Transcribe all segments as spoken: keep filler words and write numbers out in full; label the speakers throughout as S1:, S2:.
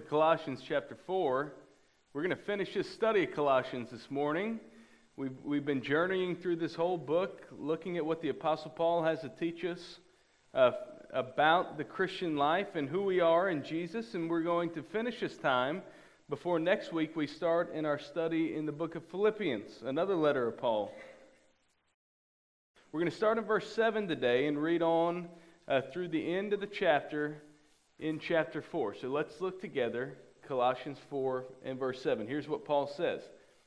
S1: of Colossians chapter four. We're going to finish this study of Colossians this morning. We've, we've been journeying through this whole book, looking at what the Apostle Paul has to teach us uh, about the Christian life and who we are in Jesus. And we're going to finish this time before next week we start in our study in the book of Philippians, another letter of Paul. We're going to start in verse seven today and read on uh, through the end of the chapter in chapter four. So let's look together, Colossians four and verse seven. Here's what Paul says.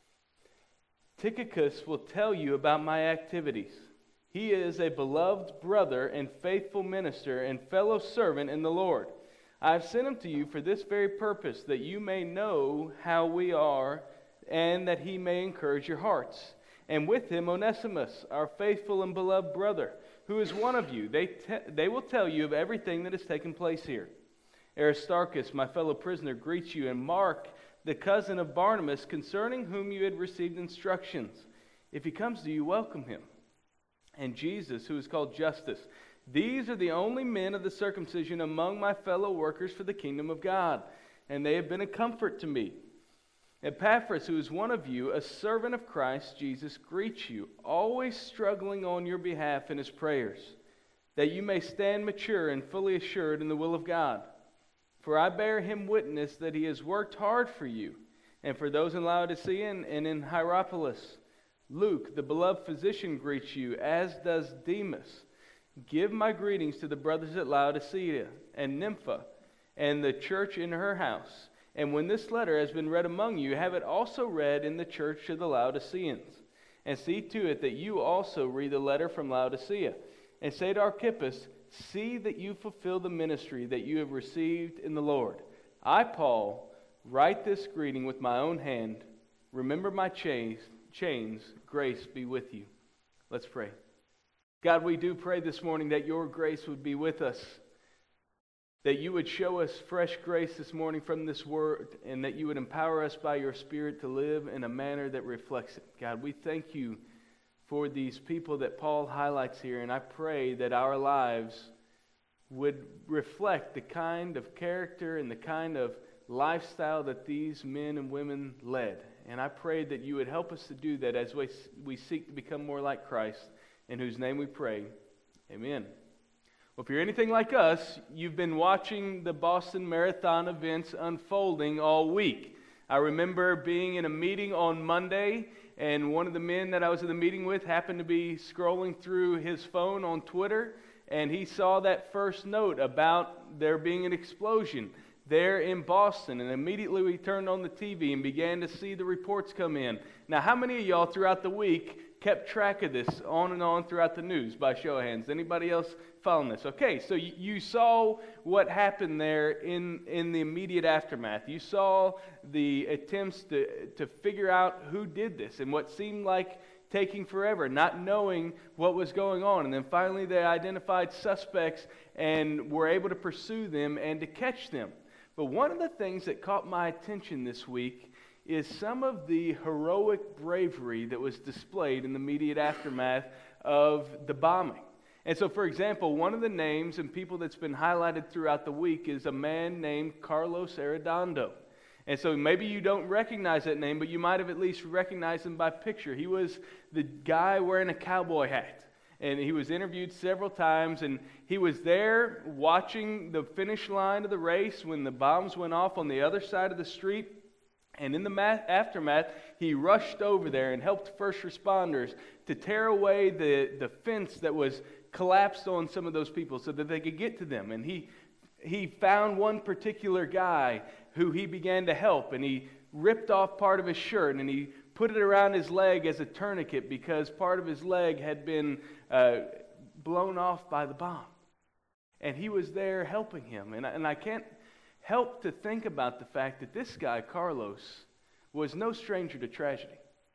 S1: Tychicus will tell you about my activities. He is a beloved brother and faithful minister and fellow servant in the Lord. I have sent him to you for this very purpose, that you may know how we are and that he may encourage your hearts. And with him Onesimus, our faithful and beloved brother, who is one of you. They, te- they will tell you of everything that has taken place here. Aristarchus, my fellow prisoner, greets you, and Mark, the cousin of Barnabas, concerning whom you had received instructions. If he comes to you, welcome him. And Jesus, who is called Justus. These are the only men of the circumcision among my fellow workers for the kingdom of God, and they have been a comfort to me. Epaphras, who is one of you, a servant of Christ Jesus, greets you, always struggling on your behalf in his prayers, that you may stand mature and fully assured in the will of God. For I bear him witness that he has worked hard for you, and for those in Laodicea and, and in Hierapolis. Luke, the beloved physician, greets you, as does Demas. Give my greetings to the brothers at Laodicea and Nympha, and the church in her house. And when this letter has been read among you, have it also read in the church of the Laodiceans. And see to it that you also read the letter from Laodicea. And say to Archippus, see that you fulfill the ministry that you have received in the Lord. I, Paul, write this greeting with my own hand. Remember my chains. chains. Grace be with you. Let's pray. God, we do pray this morning that your grace would be with us, that you would show us fresh grace this morning from this word, and that you would empower us by your Spirit to live in a manner that reflects it. God, we thank you for these people that Paul highlights here, and I pray that our lives would reflect the kind of character and the kind of lifestyle that these men and women led. And I pray that you would help us to do that as we, we seek to become more like Christ, in whose name we pray. Amen. Well, if you're anything like us, you've been watching the Boston Marathon events unfolding all week. I remember being in a meeting on Monday, and one of the men that I was in the meeting with happened to be scrolling through his phone on Twitter, and he saw that first note about there being an explosion there in Boston. And immediately we turned on the T V and began to see the reports come in. Now, how many of y'all throughout the week kept track of this on and on throughout the news by show of hands? Anybody else following this? Okay, so you, you saw what happened there in, in the immediate aftermath. You saw the attempts to, to figure out who did this and what seemed like taking forever, not knowing what was going on. And then finally they identified suspects and were able to pursue them and to catch them. But one of the things that caught my attention this week is some of the heroic bravery that was displayed in the immediate aftermath of the bombing. And so, for example, one of the names and people that's been highlighted throughout the week is a man named Carlos Arredondo. And so maybe you don't recognize that name, but you might have at least recognized him by picture. He was the guy wearing a cowboy hat. And he was interviewed several times, and he was there watching the finish line of the race when the bombs went off on the other side of the street. And in the ma- aftermath, he rushed over there and helped first responders to tear away the, the fence that was collapsed on some of those people so that they could get to them. And he he found one particular guy who he began to help, and he ripped off part of his shirt, and he put it around his leg as a tourniquet because part of his leg had been uh, blown off by the bomb. And he was there helping him. And I, and I can't help to think about the fact that this guy, Carlos, was no stranger to tragedy.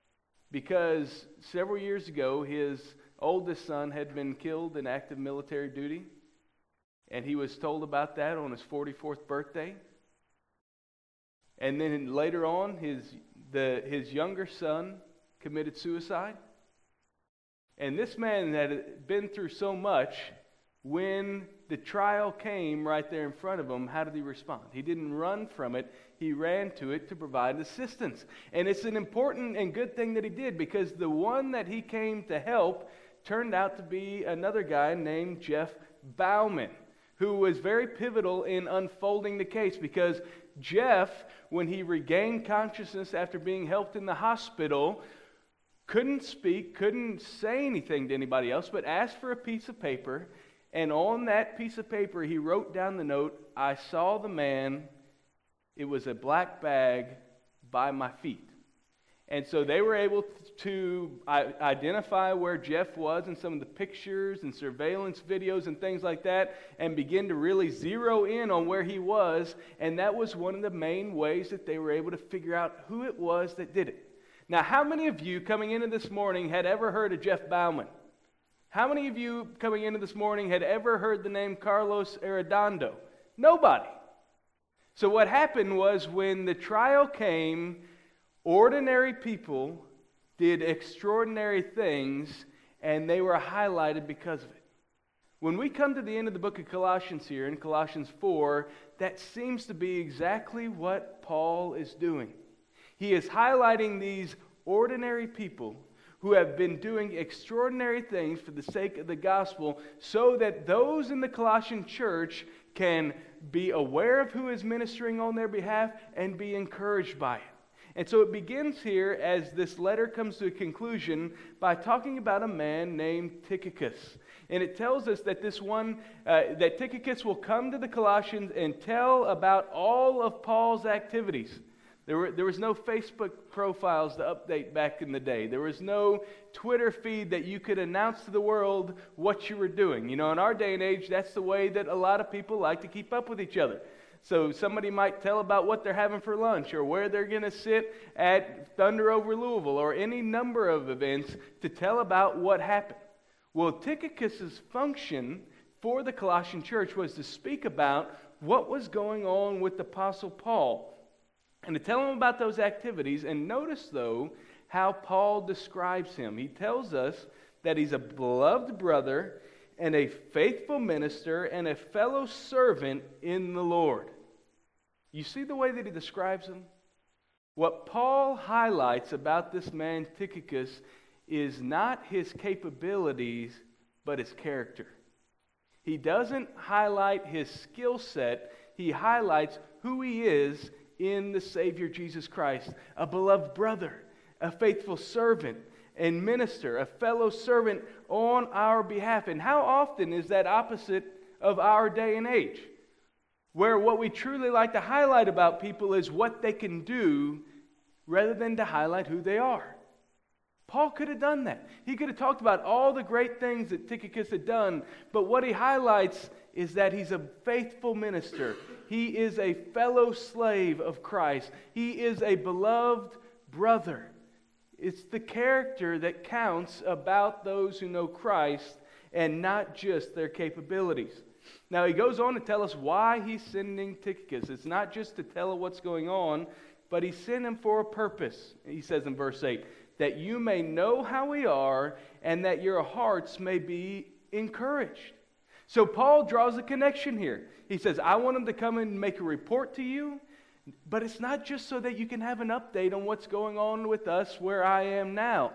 S1: Because several years ago, his oldest son had been killed in active military duty. And he was told about that on his forty-fourth birthday. And then later on, his the his younger son committed suicide. And this man had been through so much when the trial came right there in front of him, how did he respond? He didn't run from it. He ran to it to provide assistance. And it's an important and good thing that he did, because the one that he came to help turned out to be another guy named Jeff Bauman, who was very pivotal in unfolding the case, because Jeff, when he regained consciousness after being helped in the hospital, couldn't speak, couldn't say anything to anybody else, but asked for a piece of paper. And on that piece of paper, he wrote down the note, "I saw the man. It was a black bag by my feet." And so they were able to identify where Jeff was in some of the pictures and surveillance videos and things like that, and begin to really zero in on where he was. And that was one of the main ways that they were able to figure out who it was that did it. Now, how many of you coming into this morning had ever heard of Jeff Bauman? How many of you coming into this morning had ever heard the name Carlos Arredondo? Nobody. So what happened was, when the trial came, ordinary people did extraordinary things, and they were highlighted because of it. When we come to the end of the book of Colossians here, in Colossians four, that seems to be exactly what Paul is doing. He is highlighting these ordinary people who have been doing extraordinary things for the sake of the gospel, so that those in the Colossian church can be aware of who is ministering on their behalf and be encouraged by it. And so it begins here, as this letter comes to a conclusion, by talking about a man named Tychicus. And it tells us that this one, uh, that Tychicus will come to the Colossians and tell about all of Paul's activities. There were, there was no Facebook profiles to update back in the day. There was no Twitter feed that you could announce to the world what you were doing. You know, in our day and age, that's the way that a lot of people like to keep up with each other. So somebody might tell about what they're having for lunch, or where they're going to sit at Thunder over Louisville, or any number of events to tell about what happened. Well, Tychicus' function for the Colossian church was to speak about what was going on with the Apostle Paul, and to tell him about those activities. And notice, though, how Paul describes him. He tells us that he's a beloved brother and a faithful minister and a fellow servant in the Lord. You see the way that he describes him? What Paul highlights about this man Tychicus is not his capabilities, but his character. He doesn't highlight his skill set. He highlights who he is in the Savior Jesus Christ. A beloved brother, a faithful servant and minister, a fellow servant on our behalf. And how often is that opposite of our day and age, where what we truly like to highlight about people is what they can do rather than to highlight who they are? Paul could have done that. He could have talked about all the great things that Tychicus had done, but what he highlights is that he's a faithful minister. He is a fellow slave of Christ. He is a beloved brother. It's the character that counts about those who know Christ, and not just their capabilities. Now, he goes on to tell us why he's sending Tychicus. It's not just to tell him what's going on, but he sent him for a purpose. He says in verse eight, that you may know how we are, and that your hearts may be encouraged. So Paul draws a connection here. He says, I want him to come and make a report to you, but it's not just so that you can have an update on what's going on with us where I am now.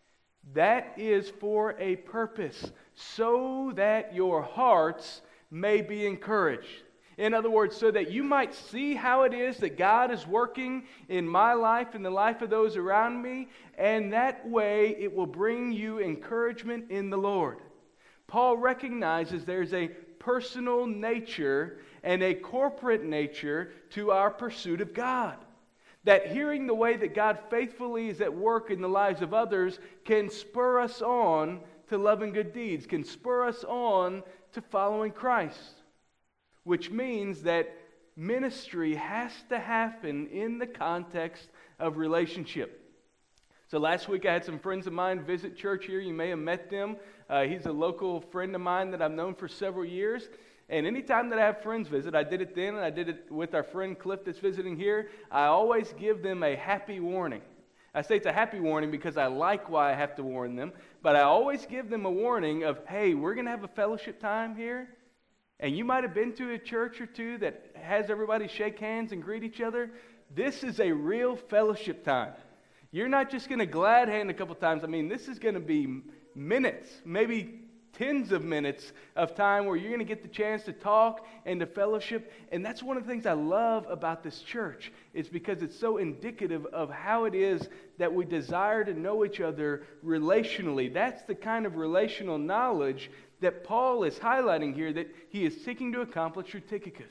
S1: That is for a purpose, so that your hearts may be encouraged. In other words, so that you might see how it is that God is working in my life and the life of those around me, and that way it will bring you encouragement in the Lord. Paul recognizes there's a personal nature and a corporate nature to our pursuit of God. That hearing the way that God faithfully is at work in the lives of others can spur us on to loving good deeds, can spur us on to following Christ. Which means that ministry has to happen in the context of relationship. So last week I had some friends of mine visit church here. You may have met them. Uh, he's a local friend of mine that I've known for several years. And anytime that I have friends visit, I did it then and I did it with our friend Cliff that's visiting here, I always give them a happy warning. I say it's a happy warning because I like why I have to warn them, but I always give them a warning of, hey, we're going to have a fellowship time here, and you might have been to a church or two that has everybody shake hands and greet each other. This is a real fellowship time. You're not just going to glad hand a couple times. I mean, this is going to be minutes, maybe tens of minutes of time where you're going to get the chance to talk and to fellowship. And that's one of the things I love about this church. It's because it's so indicative of how it is that we desire to know each other relationally. That's the kind of relational knowledge that Paul is highlighting here that he is seeking to accomplish through Tychicus.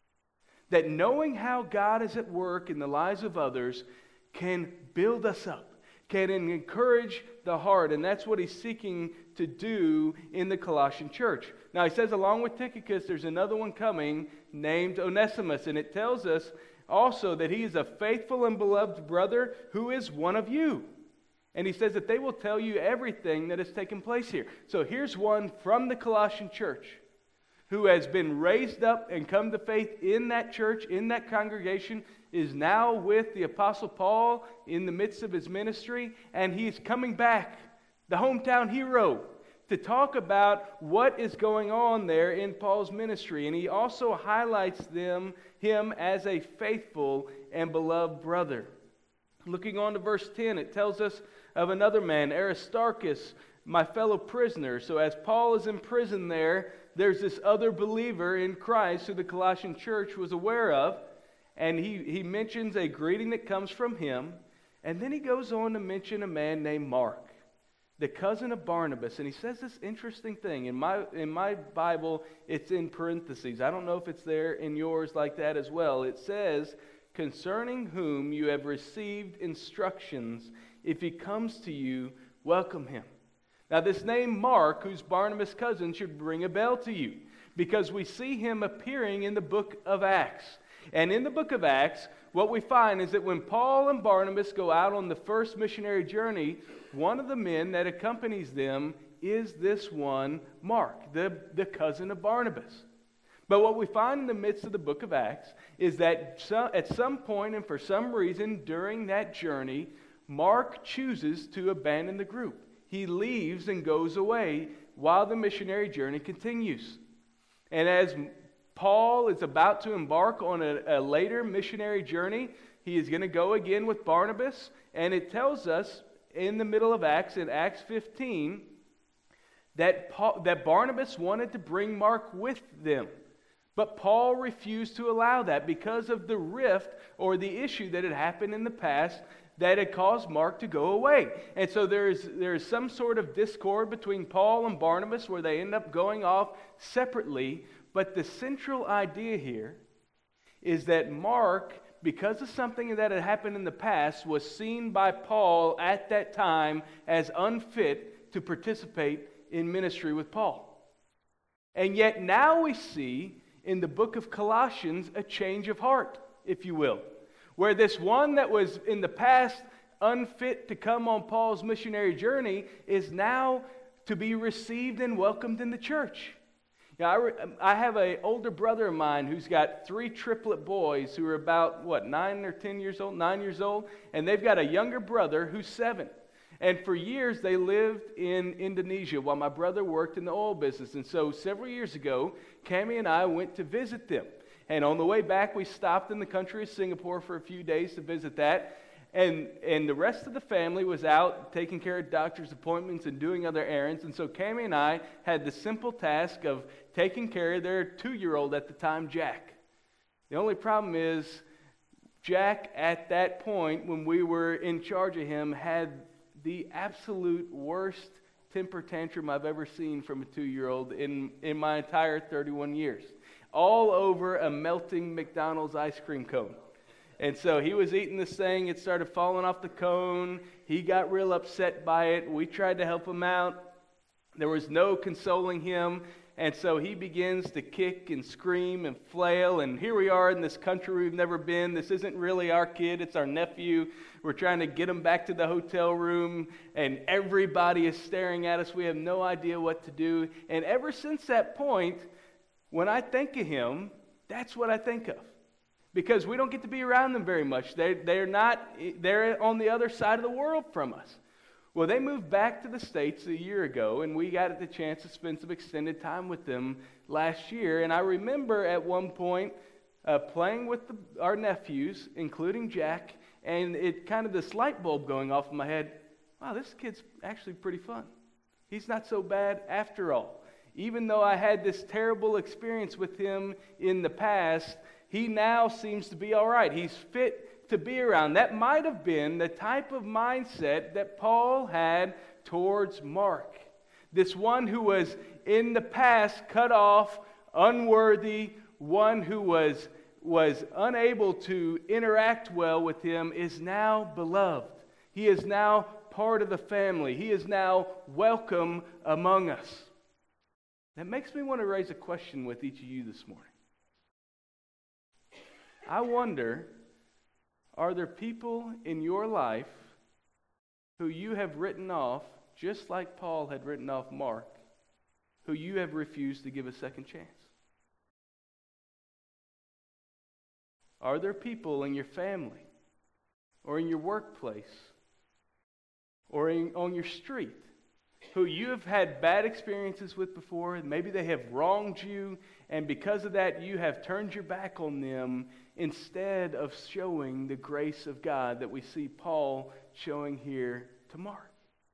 S1: That knowing how God is at work in the lives of others can build us up, can encourage the heart, and that's what he's seeking to do in the Colossian church. Now he says along with Tychicus, there's another one coming named Onesimus, and it tells us also that he is a faithful and beloved brother who is one of you. And he says that they will tell you everything that has taken place here. So here's one from the Colossian church who has been raised up and come to faith in that church, in that congregation, is now with the Apostle Paul in the midst of his ministry, and he's coming back, the hometown hero, to talk about what is going on there in Paul's ministry. And he also highlights them, him as a faithful and beloved brother. Looking on to verse ten, it tells us of another man, Aristarchus, my fellow prisoner. So as Paul is in prison there, there's this other believer in Christ who the Colossian church was aware of. And he, he mentions a greeting that comes from him. And then he goes on to mention a man named Mark, the cousin of Barnabas. And he says this interesting thing. In my, in my Bible, it's in parentheses. I don't know if it's there in yours like that as well. It says, concerning whom you have received instructions, if he comes to you, welcome him. Now this name Mark, who's Barnabas' cousin, should ring a bell to you, because we see him appearing in the book of Acts. And in the book of Acts, what we find is that when Paul and Barnabas go out on the first missionary journey, one of the men that accompanies them is this one, Mark, the, the cousin of Barnabas. But what we find in the midst of the book of Acts is that some, at some point and for some reason during that journey, Mark chooses to abandon the group. He leaves and goes away while the missionary journey continues. And as Paul is about to embark on a, a later missionary journey, he is going to go again with Barnabas, and it tells us in the middle of Acts, in Acts fifteen, that, Paul, that Barnabas wanted to bring Mark with them. But Paul refused to allow that because of the rift or the issue that had happened in the past that had caused Mark to go away. And so there is, there is some sort of discord between Paul and Barnabas where they end up going off separately. But the central idea here is that Mark, because of something that had happened in the past, was seen by Paul at that time as unfit to participate in ministry with Paul. And yet now we see in the book of Colossians a change of heart, if you will, where this one that was in the past unfit to come on Paul's missionary journey is now to be received and welcomed in the church. Now, I, re- I have an older brother of mine who's got three triplet boys who are about, what, nine or ten years old, nine years old, and they've got a younger brother who's seven. And for years, they lived in Indonesia while my brother worked in the oil business. And so several years ago, Cammie and I went to visit them. And on the way back, we stopped in the country of Singapore for a few days to visit that. And, and the rest of the family was out taking care of doctor's appointments and doing other errands. And so Cammie and I had the simple task of taking care of their two-year-old at the time, Jack. The only problem is Jack, at that point, when we were in charge of him, had the absolute worst temper tantrum I've ever seen from a two-year-old in, in my entire thirty-one years. All over a melting McDonald's ice cream cone. And so he was eating this thing, it started falling off the cone. He got real upset by it. We tried to help him out. There was no consoling him. And so he begins to kick and scream and flail. And here we are in this country we've never been. This isn't really our kid, it's our nephew. We're trying to get him back to the hotel room. And everybody is staring at us. We have no idea what to do. And ever since that point, when I think of him, that's what I think of. because we don't get to be around them very much. They, they're not, they're on the other side of the world from us. Well, they moved back to the States a year ago, and we got the chance to spend some extended time with them last year. And I remember at one point uh, playing with the, our nephews, including Jack, and it kind of this light bulb going off in my head. Wow, this kid's actually pretty fun. He's not so bad after all. Even though I had this terrible experience with him in the past, he now seems to be all right. He's fit to be around. That might have been the type of mindset that Paul had towards Mark. This one who was in the past cut off, unworthy, one who was, was unable to interact well with him is now beloved. He is now part of the family. He is now welcome among us. That makes me want to raise a question with each of you this morning. I wonder, are there people in your life who you have written off, just like Paul had written off Mark, who you have refused to give a second chance? Are there people in your family or in your workplace or in, on your street who you have had bad experiences with before? Maybe they have wronged you, and because of that, you have turned your back on them instead of showing the grace of God that we see Paul showing here to Mark.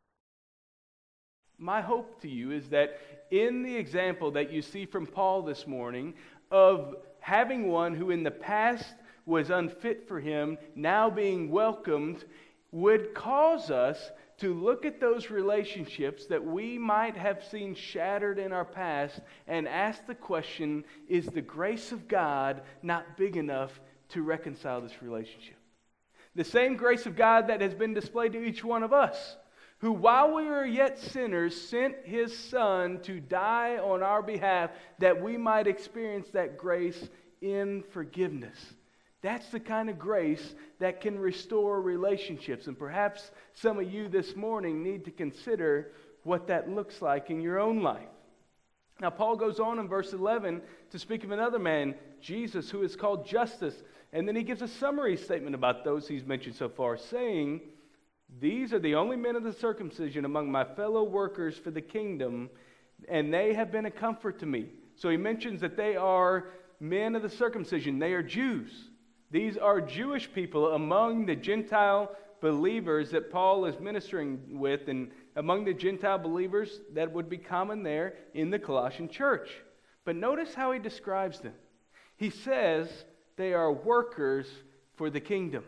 S1: My hope to you is that in the example that you see from Paul this morning of having one who in the past was unfit for him, now being welcomed, would cause us to look at those relationships that we might have seen shattered in our past and ask the question, is the grace of God not big enough to reconcile this relationship? The same grace of God that has been displayed to each one of us, who while we were yet sinners sent His Son to die on our behalf that we might experience that grace in forgiveness. That's the kind of grace that can restore relationships. And perhaps some of you this morning need to consider what that looks like in your own life. Now, Paul goes on in verse eleven to speak of another man, Jesus, who is called Justus. And then he gives a summary statement about those he's mentioned so far, saying, "These are the only men of the circumcision among my fellow workers for the kingdom, and they have been a comfort to me." So he mentions that they are men of the circumcision. They are Jews. These are Jewish people among the Gentile believers that Paul is ministering with, and among the Gentile believers that would be common there in the Colossian church. But notice how he describes them. He says they are workers for the kingdom.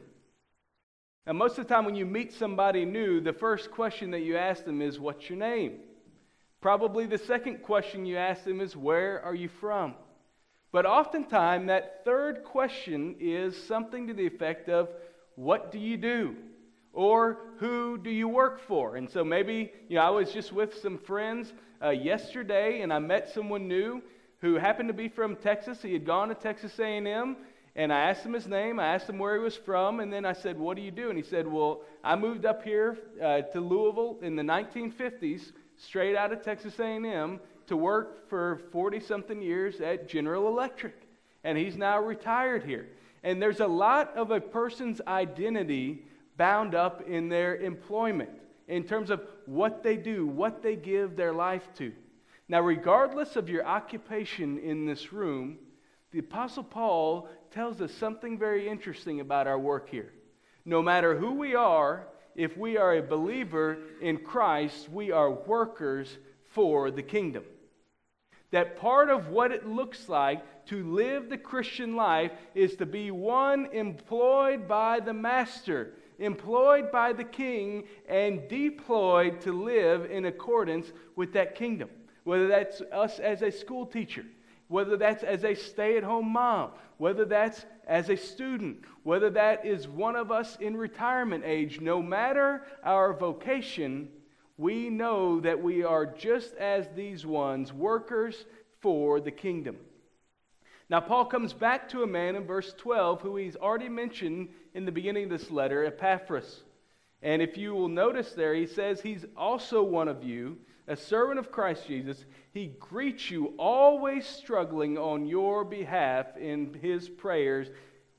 S1: Now, most of the time when you meet somebody new, the first question that you ask them is, "What's your name?" Probably the second question you ask them is, "Where are you from?" But oftentimes, that third question is something to the effect of, "What do you do?" Or, "Who do you work for?" And so maybe, you know, I was just with some friends uh, yesterday, and I met someone new who happened to be from Texas. He had gone to Texas A and M, and I asked him his name. I asked him where he was from, and then I said, "What do you do?" And he said, "Well, I moved up here uh, to Louisville in the nineteen fifties, straight out of Texas A and M, to work for forty-something years at General Electric. And he's now retired here." And there's a lot of a person's identity bound up in their employment in terms of what they do, what they give their life to. Now, regardless of your occupation in this room, the Apostle Paul tells us something very interesting about our work here. No matter who we are, if we are a believer in Christ, we are workers for the kingdom. That part of what it looks like to live the Christian life is to be one employed by the master, employed by the king, and deployed to live in accordance with that kingdom. Whether that's us as a school teacher, whether that's as a stay-at-home mom, whether that's as a student, whether that is one of us in retirement age, no matter our vocation, we know that we are just as these ones, workers for the kingdom. Now, Paul comes back to a man in verse twelve who he's already mentioned in the beginning of this letter, Epaphras. And if you will notice there, he says he's also one of you, a servant of Christ Jesus. He greets you, always struggling on your behalf in his prayers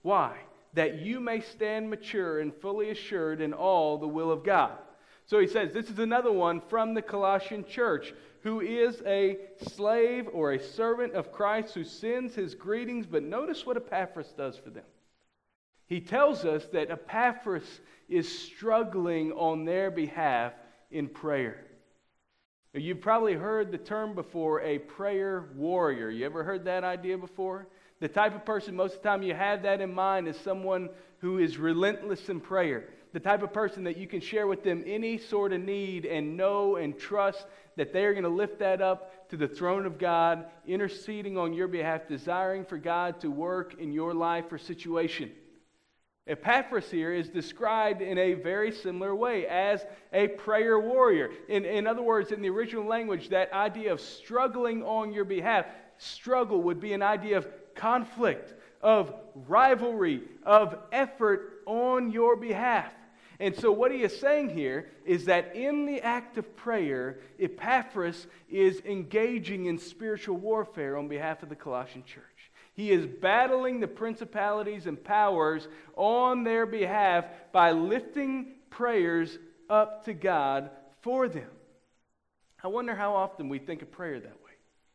S1: Why? That you may stand mature and fully assured in all the will of God. So he says, this is another one from the Colossian church, who is a slave or a servant of Christ who sends his greetings. But notice what Epaphras does for them. He tells us that Epaphras is struggling on their behalf in prayer. Now, you've probably heard the term before, a prayer warrior. You ever heard that idea before? The type of person, most of the time you have that in mind, is someone who is relentless in prayer. The type of person that you can share with them any sort of need and know and trust that they're going to lift that up to the throne of God, interceding on your behalf, desiring for God to work in your life or situation. Epaphras here is described in a very similar way as a prayer warrior. In, in other words, in the original language, that idea of struggling on your behalf, struggle would be an idea of conflict, of rivalry, of effort on your behalf. And so what he is saying here is that in the act of prayer, Epaphras is engaging in spiritual warfare on behalf of the Colossian church. He is battling the principalities and powers on their behalf by lifting prayers up to God for them. I wonder how often we think of prayer that way.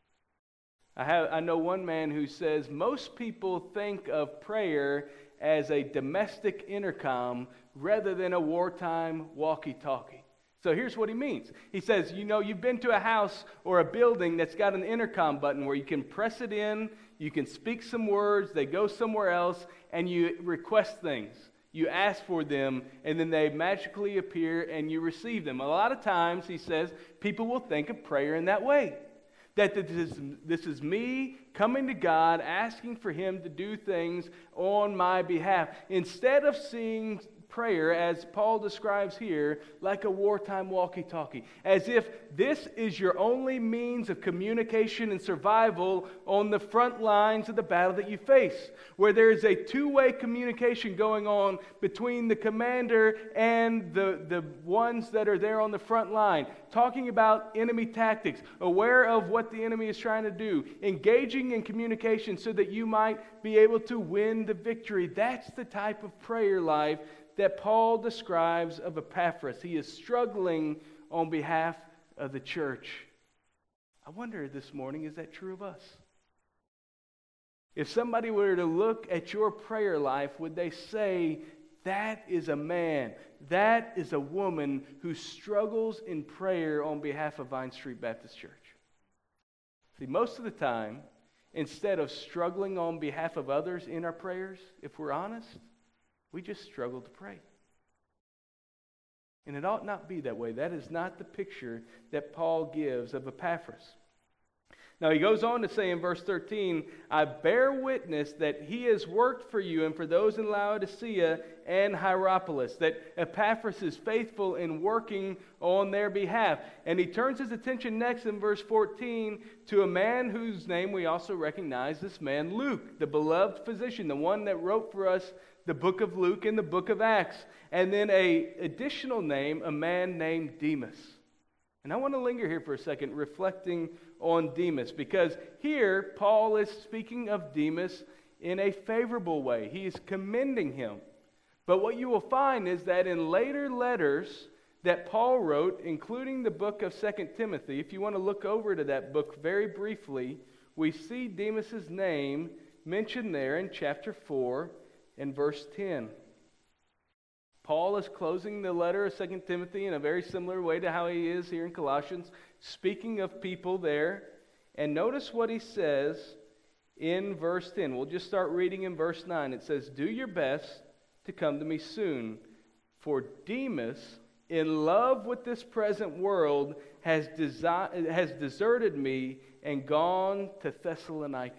S1: I have I know one man who says most people think of prayer as a domestic intercom rather than a wartime walkie-talkie. So here's what he means. He says, you know, you've been to a house or a building that's got an intercom button where you can press it in, you can speak some words, they go somewhere else, and you request things. You ask for them, and then they magically appear and you receive them. A lot of times, he says, people will think of prayer in that way. That this is, this is me coming to God, asking for Him to do things on my behalf. Instead of seeing prayer, as Paul describes here, like a wartime walkie-talkie. As if this is your only means of communication and survival on the front lines of the battle that you face. Where there is a two-way communication going on between the commander and the, the ones that are there on the front line. Talking about enemy tactics, aware of what the enemy is trying to do, engaging in communication so that you might be able to win the victory. That's the type of prayer life that Paul describes of Epaphras. He is struggling on behalf of the church. I wonder this morning, is that true of us? If somebody were to look at your prayer life, would they say, that is a man, that is a woman who struggles in prayer on behalf of Vine Street Baptist Church? See, most of the time, instead of struggling on behalf of others in our prayers, if we're honest, we just struggle to pray. And it ought not be that way. That is not the picture that Paul gives of Epaphras. Now he goes on to say in verse thirteen, I bear witness that he has worked for you and for those in Laodicea and Hierapolis, that Epaphras is faithful in working on their behalf. And he turns his attention next in verse fourteen to a man whose name we also recognize, this man Luke, the beloved physician, the one that wrote for us the book of Luke and the book of Acts. And then a additional name, a man named Demas. And I want to linger here for a second, reflecting on Demas, because here Paul is speaking of Demas in a favorable way. He is commending him. But what you will find is that in later letters that Paul wrote, including the book of Second Timothy, if you want to look over to that book very briefly, we see Demas's name mentioned there in chapter four and verse ten. Paul is closing the letter of Second Timothy in a very similar way to how he is here in Colossians, speaking of people there. And notice what he says in verse ten. We'll just start reading in verse nine. It says, do your best to come to me soon, for Demas, in love with this present world, has, desi- has deserted me and gone to Thessalonica.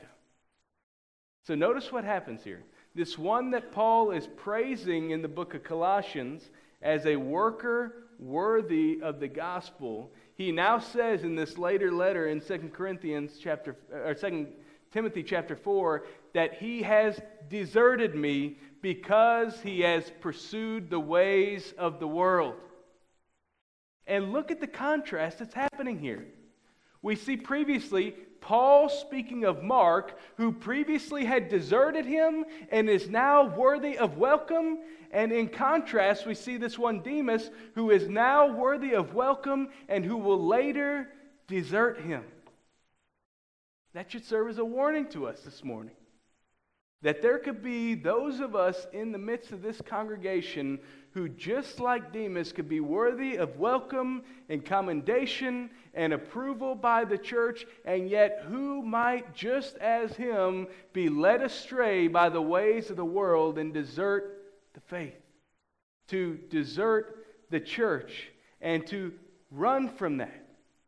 S1: So notice what happens here. This one that Paul is praising in the book of Colossians as a worker worthy of the gospel, he now says in this later letter in Second Corinthians chapter or Second Timothy chapter four that he has deserted me because he has pursued the ways of the world. And look at the contrast that's happening here. We see previously Paul speaking of Mark, who previously had deserted him and is now worthy of welcome. And in contrast, we see this one Demas, who is now worthy of welcome and who will later desert him. That should serve as a warning to us this morning. That there could be those of us in the midst of this congregation who, just like Demas, could be worthy of welcome and commendation and approval by the church, and yet who might, just as him, be led astray by the ways of the world and desert the faith, to desert the church, and to run from that.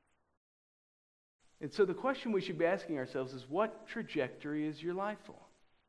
S1: And so the question we should be asking ourselves is, what trajectory is your life on?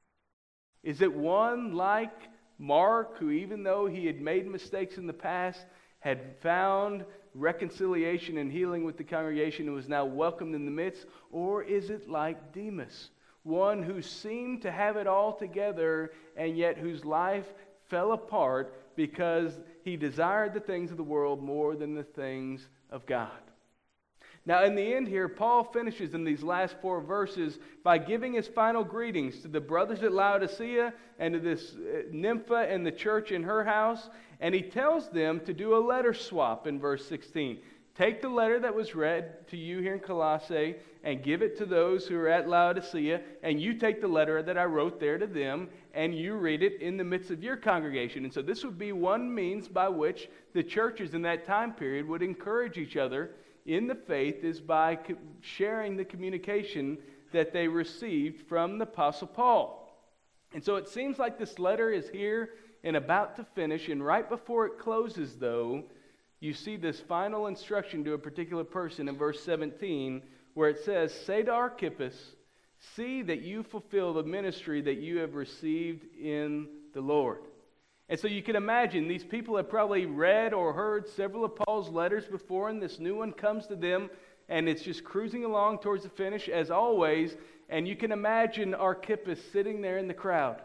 S1: Is it one like Mark, who even though he had made mistakes in the past, had found reconciliation and healing with the congregation and was now welcomed in the midst? Or is it like Demas, one who seemed to have it all together and yet whose life fell apart because he desired the things of the world more than the things of God? Now, in the end here, Paul finishes in these last four verses by giving his final greetings to the brothers at Laodicea and to this Nympha and the church in her house. And he tells them to do a letter swap in verse sixteen. Take the letter that was read to you here in Colossae and give it to those who are at Laodicea. And you take the letter that I wrote there to them and you read it in the midst of your congregation. And so this would be one means by which the churches in that time period would encourage each other in the faith, is by sharing the communication that they received from the Apostle Paul. And so it seems like this letter is here and about to finish, and right before it closes, though, you see this final instruction to a particular person in verse seventeen, where it says, "Say to Archippus, see that you fulfill the ministry that you have received in the Lord." And so you can imagine these people have probably read or heard several of Paul's letters before, and this new one comes to them, and it's just cruising along towards the finish, as always. And you can imagine Archippus sitting there in the crowd.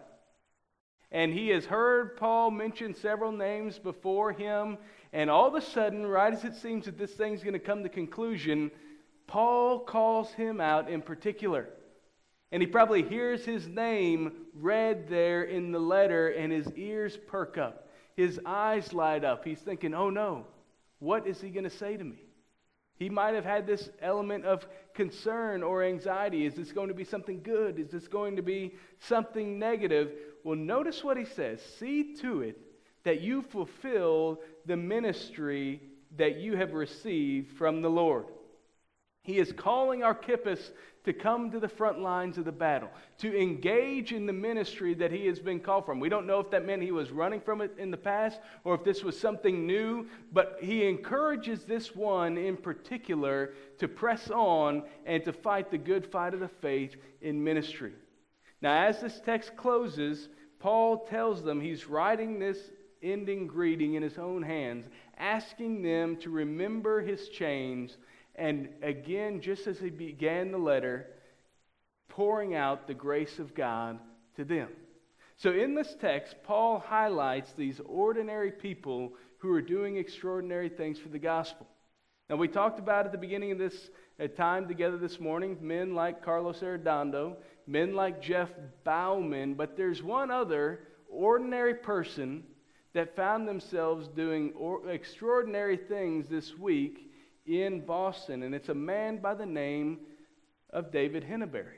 S1: And he has heard Paul mention several names before him, and all of a sudden, right as it seems that this thing's going to come to conclusion, Paul calls him out in particular. And he probably hears his name read there in the letter, and his ears perk up. His eyes light up. He's thinking, oh no, what is he going to say to me? He might have had this element of concern or anxiety. Is this going to be something good? Is this going to be something negative? Well, notice what he says. See to it that you fulfill the ministry that you have received from the Lord. He is calling Archippus to come to the front lines of the battle, to engage in the ministry that he has been called from. We don't know if that meant he was running from it in the past or if this was something new, but he encourages this one in particular to press on and to fight the good fight of the faith in ministry. Now, as this text closes, Paul tells them he's writing this ending greeting in his own hands, asking them to remember his chains. And again, just as he began the letter, pouring out the grace of God to them. So in this text, Paul highlights these ordinary people who are doing extraordinary things for the gospel. Now, we talked about at the beginning of this uh, time together this morning, men like Carlos Arredondo, men like Jeff Bauman, but there's one other ordinary person that found themselves doing or- extraordinary things this week in Boston, and it's a man by the name of David Henneberry.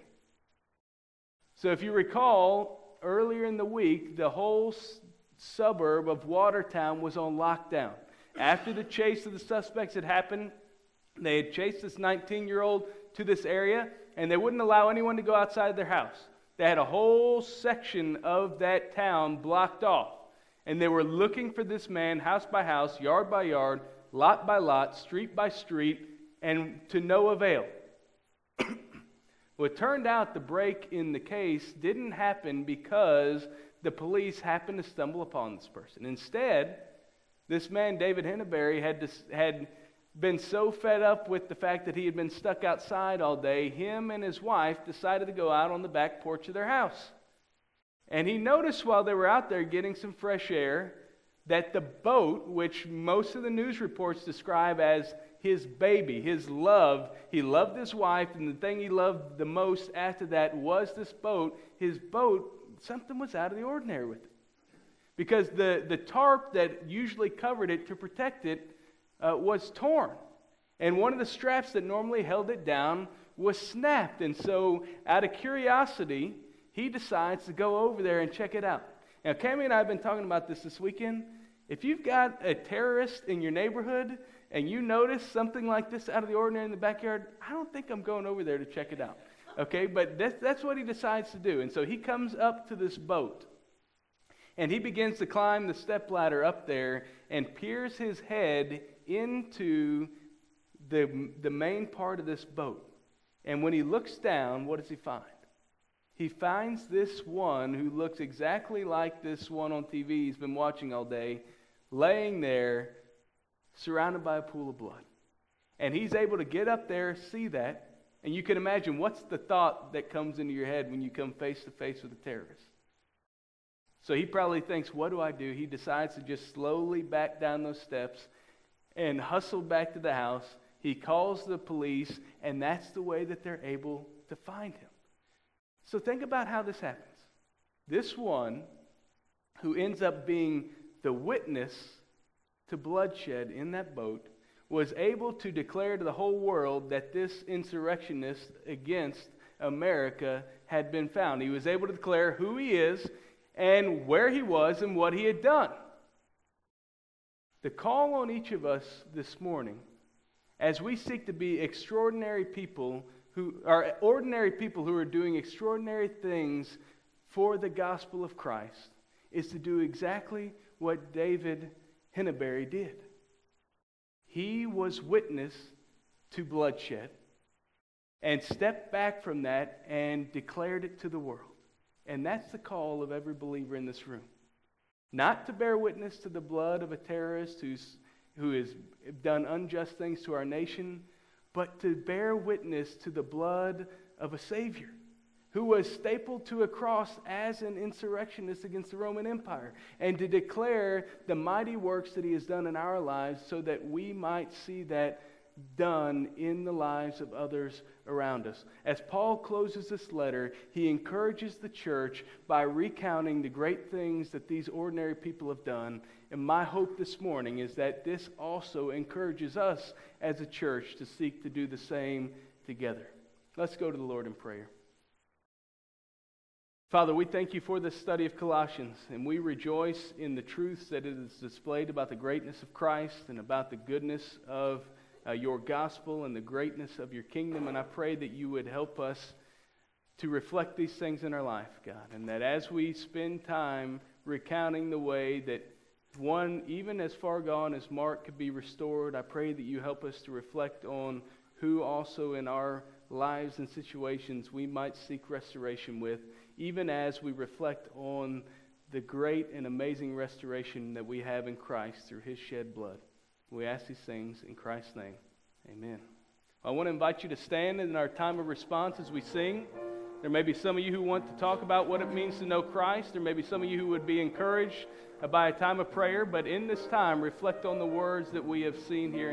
S1: So if you recall, earlier in the week, the whole s- suburb of Watertown was on lockdown. After the chase of the suspects had happened, they had chased this nineteen-year-old to this area, and they wouldn't allow anyone to go outside their house. They had a whole section of that town blocked off, and they were looking for this man house by house, yard by yard, lot by lot, street by street, and to no avail. Well, it turned out the break in the case didn't happen because the police happened to stumble upon this person. Instead, this man, David Henneberry, had, to, had been so fed up with the fact that he had been stuck outside all day, him and his wife decided to go out on the back porch of their house. And he noticed while they were out there getting some fresh air that the boat, which most of the news reports describe as his baby, his love, he loved his wife, and the thing he loved the most after that was this boat. His boat, something was out of the ordinary with it. Because the, the tarp that usually covered it to protect it uh, was torn. And one of the straps that normally held it down was snapped. And so, out of curiosity, he decides to go over there and check it out. Now, Cammie and I have been talking about this this weekend. If you've got a terrorist in your neighborhood and you notice something like this out of the ordinary in the backyard, I don't think I'm going over there to check it out. Okay, but that's, that's what he decides to do. And so he comes up to this boat. And he begins to climb the stepladder up there and peers his head into the, the main part of this boat. And when he looks down, what does he find? He finds this one who looks exactly like this one on T V he's been watching all day, laying there, surrounded by a pool of blood. And he's able to get up there, see that, and you can imagine what's the thought that comes into your head when you come face to face with a terrorist. So he probably thinks, what do I do? He decides to just slowly back down those steps and hustle back to the house. He calls the police, and that's the way that they're able to find him. So think about how this happens. This one, who ends up being the witness to bloodshed in that boat, was able to declare to the whole world that this insurrectionist against America had been found. He was able to declare who he is and where he was and what he had done. The call on each of us this morning, as we seek to be extraordinary people who are ordinary people who are doing extraordinary things for the gospel of Christ, is to do exactly what David Henneberry did. He was witness to bloodshed and stepped back from that and declared it to the world. And that's the call of every believer in this room. Not to bear witness to the blood of a terrorist who's, who has done unjust things to our nation, but to bear witness to the blood of a Savior who was stapled to a cross as an insurrectionist against the Roman Empire, and to declare the mighty works that he has done in our lives so that we might see that done in the lives of others around us. As Paul closes this letter, he encourages the church by recounting the great things that these ordinary people have done. And my hope this morning is that this also encourages us as a church to seek to do the same together. Let's go to the Lord in prayer. Father, we thank you for this study of Colossians, and we rejoice in the truths that it is displayed about the greatness of Christ and about the goodness of uh, your gospel and the greatness of your kingdom. And I pray that you would help us to reflect these things in our life, God, and that as we spend time recounting the way that one, even as far gone as Mark, could be restored, I pray that you help us to reflect on who also in our lives and situations we might seek restoration with, even as we reflect on the great and amazing restoration that we have in Christ through his shed blood. We ask these things in Christ's name. Amen. I want to invite you to stand in our time of response as we sing. There may be some of you who want to talk about what it means to know Christ. There may be some of you who would be encouraged by a time of prayer. But in this time, reflect on the words that we have seen here.